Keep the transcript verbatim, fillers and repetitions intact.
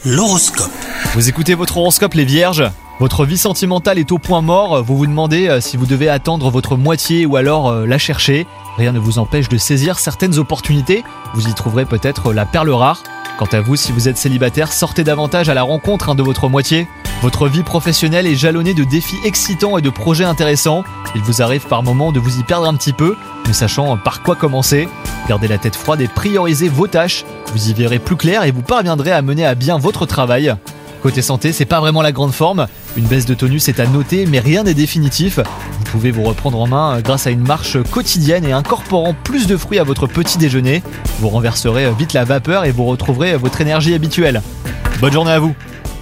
L'horoscope. Vous écoutez votre horoscope les vierges ? Votre vie sentimentale est au point mort, vous vous demandez si vous devez attendre votre moitié ou alors la chercher. Rien ne vous empêche de saisir certaines opportunités, vous y trouverez peut-être la perle rare. Quant à vous, si vous êtes célibataire, sortez davantage à la rencontre de votre moitié. Votre vie professionnelle est jalonnée de défis excitants et de projets intéressants. Il vous arrive par moments de vous y perdre un petit peu, ne sachant par quoi commencer. Gardez la tête froide et priorisez vos tâches. Vous y verrez plus clair et vous parviendrez à mener à bien votre travail. Côté santé, c'est pas vraiment la grande forme. Une baisse de tonus est à noter, mais rien n'est définitif. Vous pouvez vous reprendre en main grâce à une marche quotidienne et incorporant plus de fruits à votre petit déjeuner. Vous renverserez vite la vapeur et vous retrouverez votre énergie habituelle. Bonne journée à vous!